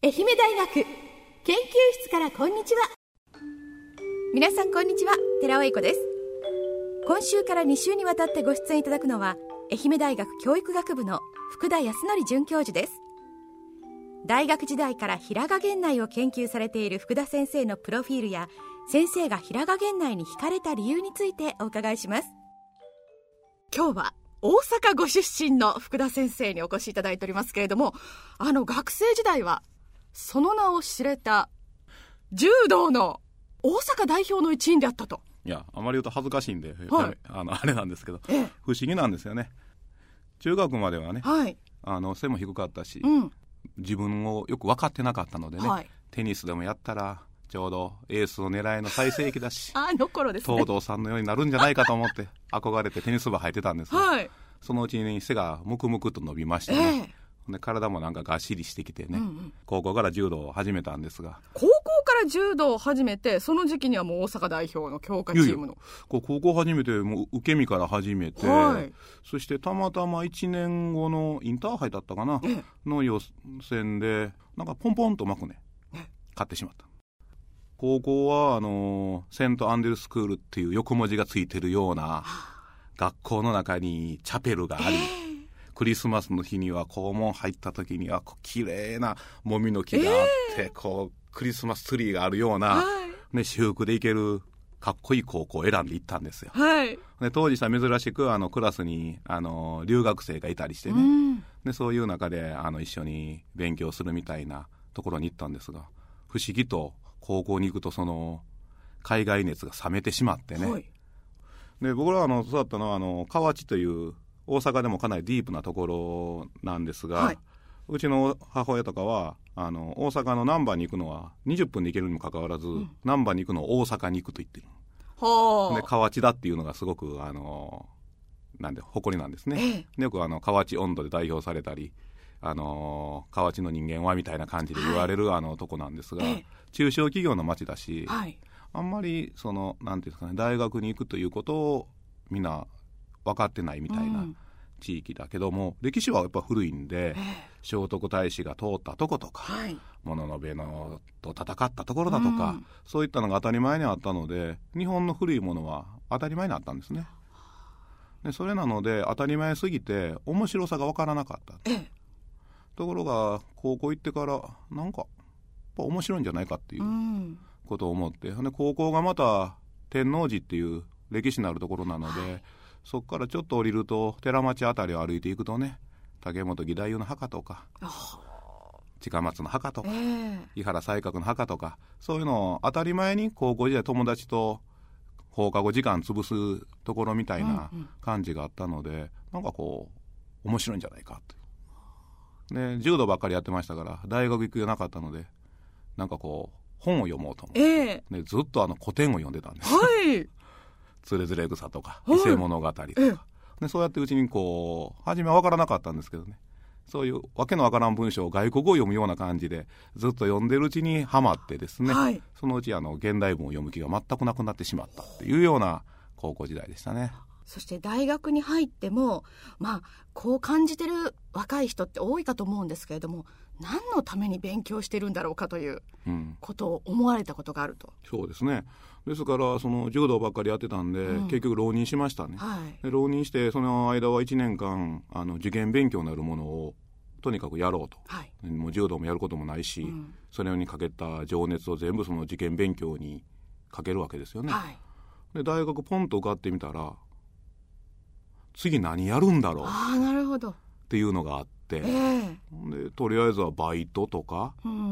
愛媛大学研究室からこんにちは。皆さんこんにちは、寺尾英子です。今週から2週にわたってご出演いただくのは愛媛大学教育学部の福田康則准教授です。大学時代から平賀源内を研究されている福田先生のプロフィールや先生が平賀源内に惹かれた理由についてお伺いします。今日は大阪ご出身の福田先生にお越しいただいておりますけれども、学生時代はその名を知れた柔道の大阪代表の一員であったと。 いや、あまり言うと恥ずかしいんで、 はい、 あれなんですけど、不思議なんですよね。中学まではね、はい、背も低かったし、自分をよく分かってなかったのでね、はい、テニスでもやったらちょうどエースを狙いの最盛期だし頃ですね、 東堂さんのようになるんじゃないかと思って憧れてテニス部入ってたんですが、はい、そのうちに背がムクムクと伸びましてね、で体もなんかがっしりしてきてね、高校から柔道を始めたんですが、 高校から柔道を始めて、その時期にはもう大阪代表の強化チームの高校始めて、もう受け身から始めて、はい、そしてたまたま1年後のインターハイだったかな、の予選でなんかポンポンと幕ね、勝ってしまった。高校はセントアンデルスクールっていう横文字がついてるような学校の中にチャペルがあり、クリスマスの日には校門入った時には綺麗なもみの木があって、クリスマスツリーがあるような、ね、私服で行けるかっこいい高校を選んで行ったんですよ、はい、で当時さ珍しくクラスに留学生がいたりしてね、でそういう中で一緒に勉強するみたいなところに行ったんですが、不思議と高校に行くとその海外熱が冷めてしまってね、はい、で僕ら育ったのは河内という大阪でもかなりディープなところなんですが、はい、うちの母親とかは大阪の難波に行くのは20分で行けるにもかかわらず、難波に行くのを大阪に行くと言ってる。で河内だっていうのがすごくなんで誇りなんですね、でよく河内音頭で代表されたり河内の人間はみたいな感じで言われる、とこなんですが、中小企業の町だし、あんまりなんていうんですかね、大学に行くということをみんな分かってないみたいな地域だけども、歴史はやっぱ古いんで、聖徳太子が通ったとことか、物部のと戦ったところだとか、そういったのが当たり前にあったので、日本の古いものは当たり前にあったんですね。でそれなので当たり前すぎて面白さが分からなかった、ところが高校行ってからなんかやっぱ面白いんじゃないかっていうことを思って、で高校がまた天王寺っていう歴史のあるところなので、そこからちょっと降りると寺町あたりを歩いていくとね、竹本義太夫の墓とか近松の墓とか、井原西鶴の墓とか、そういうのを当たり前に高校時代友達と放課後時間潰すところみたいな感じがあったので、なんか面白いんじゃないかと。で柔道ばっかりやってましたから大学行くようなかったので、なんか本を読もうと思って、でずっと古典を読んでたんです、つれづれ草とか伊勢物語とか、でそうやってうちに初めは分からなかったんですけどね、そういうわけのわからん文章を外国語を読むような感じでずっと読んでるうちにハマってですね、そのうち現代文を読む気が全くなくなってしまったっていうような高校時代でしたね。 そして大学に入ってもこう感じてる若い人って多いかと思うんですけれども、何のために勉強してるんだろうかということを思われたことがあると。 そうですね。ですから柔道ばっかりやってたんで、結局浪人しましたね、で浪人してその間は1年間受験勉強になるものをとにかくやろうと、もう柔道もやることもないし、それにかけた情熱を全部その受験勉強にかけるわけですよね、で大学ポンと受かってみたら次何やるんだろうなるほどっていうのがあって、でとりあえずはバイトとか、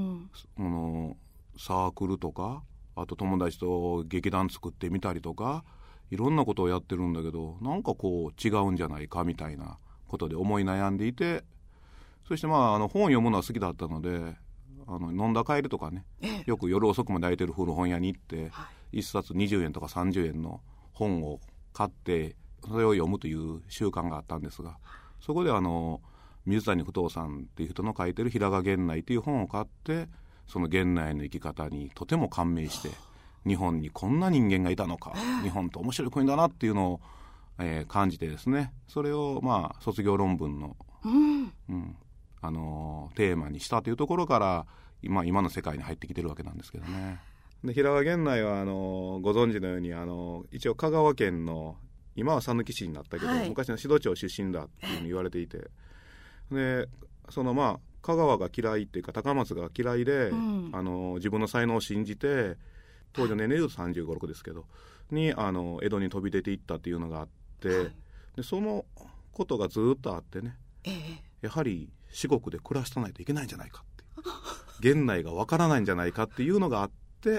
サークルとか、あと友達と劇団作ってみたりとか、いろんなことをやってるんだけど、なんか違うんじゃないかみたいなことで思い悩んでいて、そして本を読むのは好きだったので飲んだ帰りとかね、よく夜遅くまで空いてる古本屋に行って、1冊20円とか30円の本を買ってそれを読むという習慣があったんですが、そこで水谷不動さんっていう人の書いてる平賀源内という本を買って、その源内の生き方にとても感銘して、日本にこんな人間がいたのか、日本って面白い国だなっていうのを、感じてですね、それを卒業論文の、テーマにしたというところから今の世界に入ってきてるわけなんですけどね。で平賀源内はご存知のように一応香川県の今は讃岐市になったけど、昔の指導町出身だっていうふうに言われていて、で香川が嫌いっていうか高松が嫌いで、自分の才能を信じて当時の年齢で35、6ですけどに江戸に飛び出ていったっていうのがあって、でそのことがずっとあってね、やはり四国で暮らしてないといけないんじゃないかって源内がわからないんじゃないかっていうのがあって、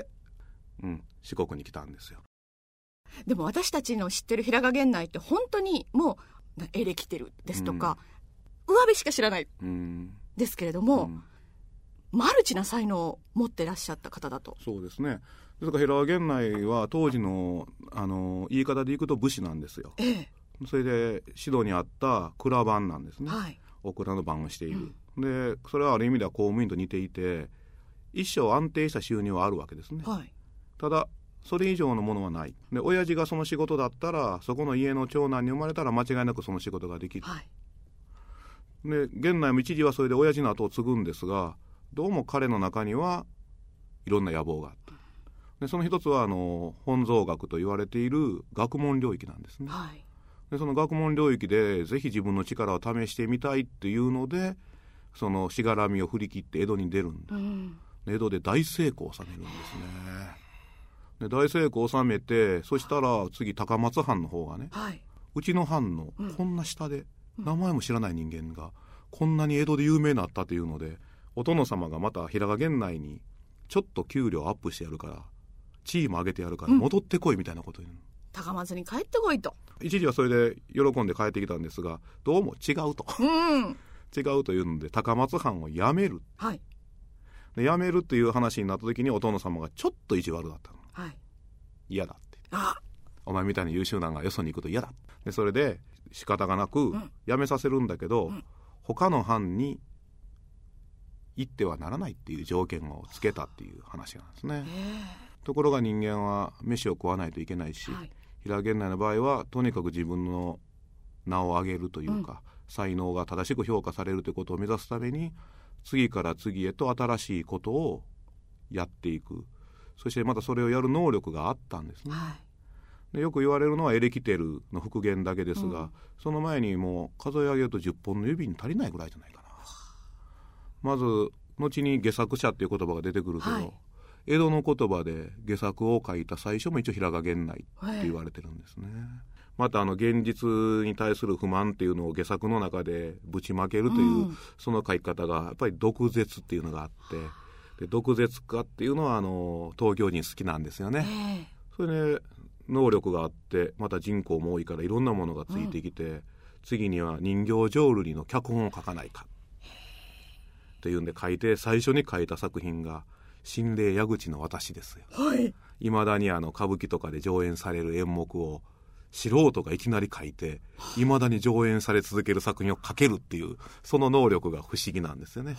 四国に来たんですよ。 でも私たちの知ってる平賀源内って本当にもうエレキテルですとか、上辺しか知らないですけれども、マルチな才能を持ってらっしゃった方だと。 そうですね。ですから平賀源内は当時の、言い方でいくと武士なんですよ。それで指導にあった蔵番なんですね、お蔵の番をしている、でそれはある意味では公務員と似ていて一生安定した収入はあるわけですね、ただそれ以上のものはない。で親父がその仕事だったらそこの家の長男に生まれたら間違いなくその仕事ができる、で源内も一時はそれで親父の後を継ぐんですが、どうも彼の中にはいろんな野望があって、でその一つは本草学と言われている学問領域なんですね、でその学問領域でぜひ自分の力を試してみたいっていうのでそのしがらみを振り切って江戸に出るんだ、江戸で大成功を収めるんですね。で大成功を収めて、そしたら次高松藩の方がね、うちの藩のこんな下で、名前も知らない人間がこんなに江戸で有名になったというので、お殿様がまた平賀源内にちょっと給料アップしてやるから地位も上げてやるから戻ってこいみたいなことに、 高松に帰ってこいと。 一時はそれで喜んで帰ってきたんですが、どうも違うと、違うというので高松藩を辞める、で辞めるっていう話になった時にお殿様がちょっと意地悪だったの、嫌だって、お前みたいに優秀なのがよそに行くと嫌だ。でそれで仕方がなく辞めさせるんだけど、他の藩に行ってはならないっていう条件をつけたっていう話なんですね。ところが人間は飯を食わないといけないし、平賀源内の場合はとにかく自分の名を上げるというか、才能が正しく評価されるということを目指すために次から次へと新しいことをやっていく。そしてまたそれをやる能力があったんですね、でよく言われるのはエレキテルの復元だけですが、その前にもう数え上げると10本の指に足りないぐらいじゃないかな。まず後に戯作者っていう言葉が出てくるけど、江戸の言葉で戯作を書いた最初も一応平賀源内って言われてるんですね、また現実に対する不満っていうのを戯作の中でぶちまけるという、その書き方がやっぱり毒舌っていうのがあって、で毒舌家っていうのは東京人好きなんですよね、それで能力があってまた人口も多いからいろんなものがついてきて、次には人形浄瑠璃の脚本を書かないかっていうんで書いて、最初に書いた作品が心霊矢口の私ですよ。いまだに歌舞伎とかで上演される演目を素人がいきなり書いていまだに上演され続ける作品を書けるっていう、その能力が不思議なんですよね。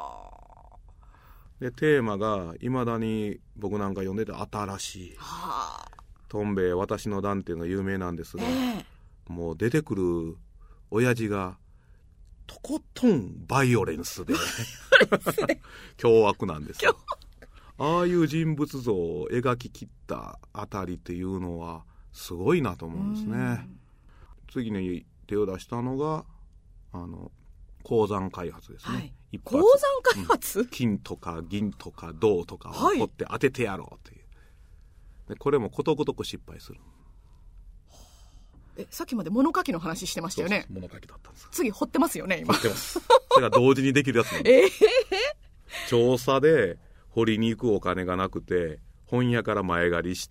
でテーマがいまだに僕なんか読んでて新しい、とんべい私の段っていうのが有名なんですが、もう出てくる親父がとことんバイオレンスで凶悪なんですよ。ああいう人物像を描き切ったあたりっていうのはすごいなと思うんですね。次に手を出したのが鉱山開発ですね、 鉱山開発、 金とか銀とか銅とかを掘って当ててやろうという、でこれもことごとく失敗する。 さっきまで物書きの話してましたよね。 物書きだったんです。 次掘ってますよね今。 掘ってます。それが同時にできるやつなんです、調査で掘りに行くお金がなくて本屋から前借りして、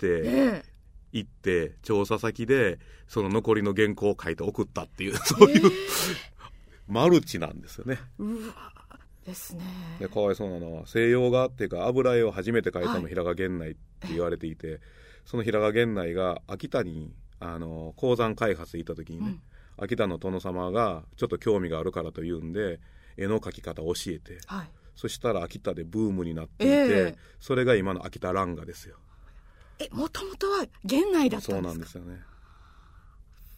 行って調査先でその残りの原稿を書いて送ったっていう、そういう、マルチなんですよね。 ですね。 でかわいそうなのは西洋画っていうか油絵を初めて描いたの平賀源内って言われていて、その平賀源内が秋田に鉱山開発行った時にね、秋田の殿様がちょっと興味があるからというんで絵の描き方を教えて、そしたら秋田でブームになっていて、それが今の秋田蘭画ですよ。 もともとは源内だったんですか。 そうなんですよね。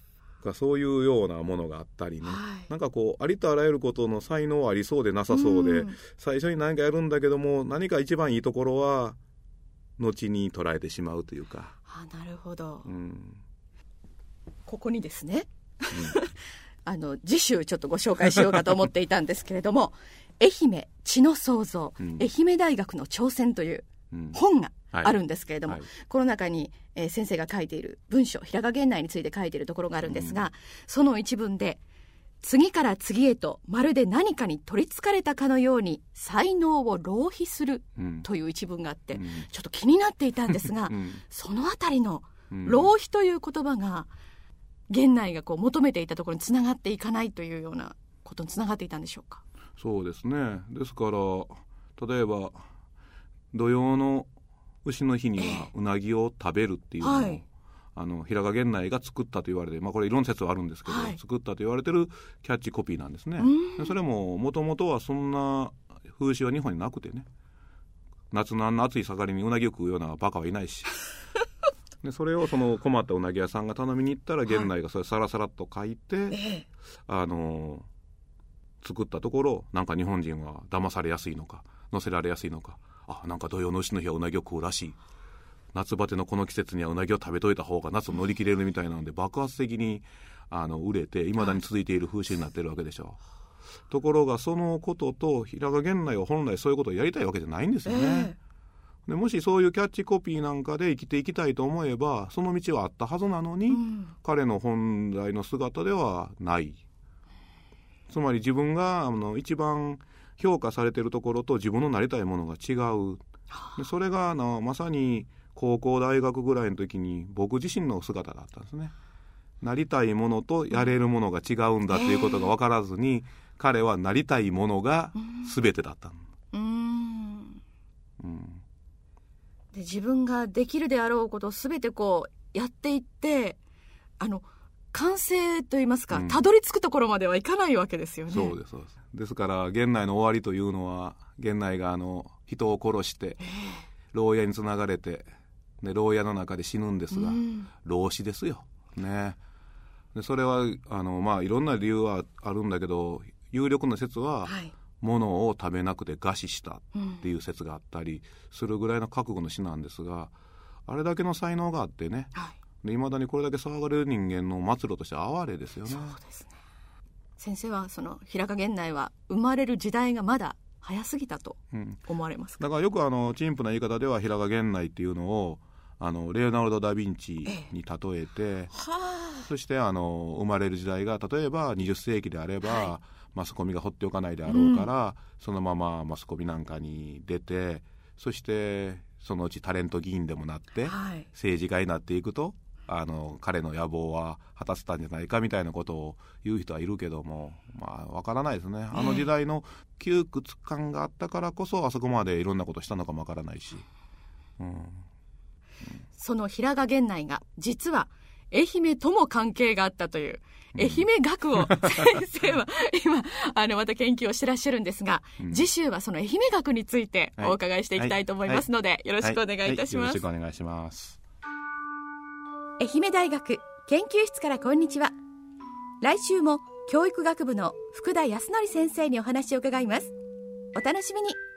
かそういうようなものがあったりね、なんかこうありとあらゆることの才能ありそうでなさそうで、最初に何かやるんだけども何か一番いいところは後に捉えてしまうというか。 なるほど、ここにですね、次週ちょっとご紹介しようかと思っていたんですけれども愛媛知の創造、愛媛大学の挑戦という本があるんですけれども、この中に、先生が書いている文章、平賀源内について書いているところがあるんですが、その一文で次から次へとまるで何かに取りつかれたかのように才能を浪費するという一文があって、ちょっと気になっていたんですが、そのあたりの浪費という言葉が源内がこう求めていたところにつながっていかないというようなことにつながっていたんでしょうか。 そうですね。ですから例えば土曜の牛の日にはうなぎを食べるっていうのを、平賀源内が作ったと言われて、これいろんな説はあるんですけど、作ったと言われてるキャッチコピーなんですね。それももともとはそんな風習は日本になくてね、夏のあんな暑い盛りにうなぎを食うようなバカはいないしでそれをその困ったうなぎ屋さんが頼みに行ったら源内がそれサラサラっと書いて、作ったところ、なんか日本人は騙されやすいのか乗せられやすいのか、なんか土曜の牛の日はうなぎを食うらしい、夏バテのこの季節にはうなぎを食べといた方が夏を乗り切れるみたいなので爆発的に売れて未だに続いている風習になっているわけでしょう。ところがそのことと平賀源内は本来そういうことをやりたいわけじゃないんですよね。でもしそういうキャッチコピーなんかで生きていきたいと思えばその道はあったはずなのに、彼の本来の姿ではない。つまり自分が一番評価されているところと自分のなりたいものが違う。でそれがまさに高校大学ぐらいの時に僕自身の姿だったんですね。なりたいものとやれるものが違うんだということが分からずに、彼はなりたいものが全てだったで自分ができるであろうことを全てこうやっていって完成といいますか、たどり着くところまではいかないわけですよね。 そうです。ですから源内の終わりというのは、源内が人を殺して牢屋につながれて、で牢屋の中で死ぬんですが、老死ですよね。でそれはいろんな理由はあるんだけど、有力な説は、物を食べなくて餓死したっていう説があったりするぐらいの覚悟の死なんですが、あれだけの才能があってね、いまだにこれだけ騒がれる人間の末路として哀れですよね。 そうですね。先生はその平賀源内は生まれる時代がまだ早すぎたと思われますか。 だからよく陳腐な言い方では平賀源内っていうのをレオナルド・ダ・ヴィンチに例えて、そして生まれる時代が例えば20世紀であれば、マスコミが放っておかないであろうから、そのままマスコミなんかに出て、そしてそのうちタレント議員でもなって、政治家になっていくと彼の野望は果たせたんじゃないかみたいなことを言う人はいるけども、わからないですね。時代の窮屈感があったからこそあそこまでいろんなことしたのかもわからないし、 その平賀源内が実は愛媛とも関係があったという愛媛学を先生は今また研究をしてらっしゃるんですが、次週はその愛媛学についてお伺いしていきたいと思いますので、よろしくお願いいたします。 よろしくお願いします。 愛媛大学研究室からこんにちは。来週も教育学部の福田康則先生にお話を伺います。お楽しみに。